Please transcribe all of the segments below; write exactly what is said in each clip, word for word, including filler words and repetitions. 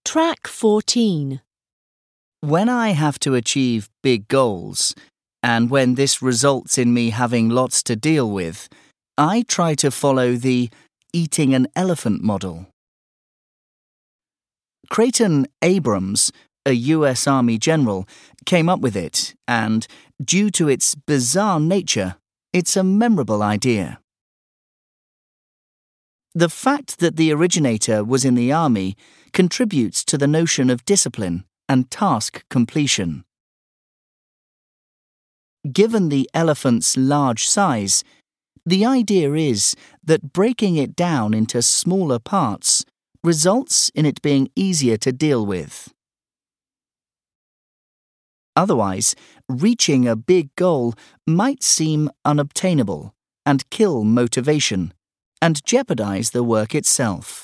Track fourteen. When I have to achieve big goals, and when this results in me having lots to deal with, I try to follow the eating an elephant model. Creighton Abrams, a U S Army general, came up with it, and, due to its bizarre nature, it's a memorable idea. The fact that the originator was in the Army contributes to the notion of discipline and task completion. Given the elephant's large size, the idea is that breaking it down into smaller parts results in it being easier to deal with. Otherwise, reaching a big goal might seem unobtainable and kill motivation and jeopardize the work itself.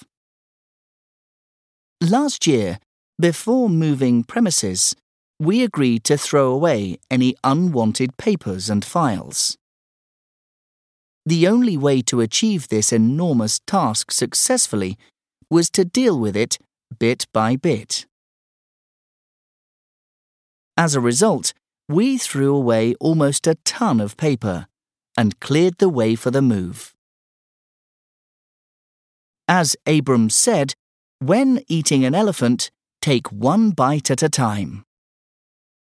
Last year, before moving premises, we agreed to throw away any unwanted papers and files. The only way to achieve this enormous task successfully was to deal with it bit by bit. As a result, we threw away almost a ton of paper and cleared the way for the move. As Abrams said, when eating an elephant, take one bite at a time.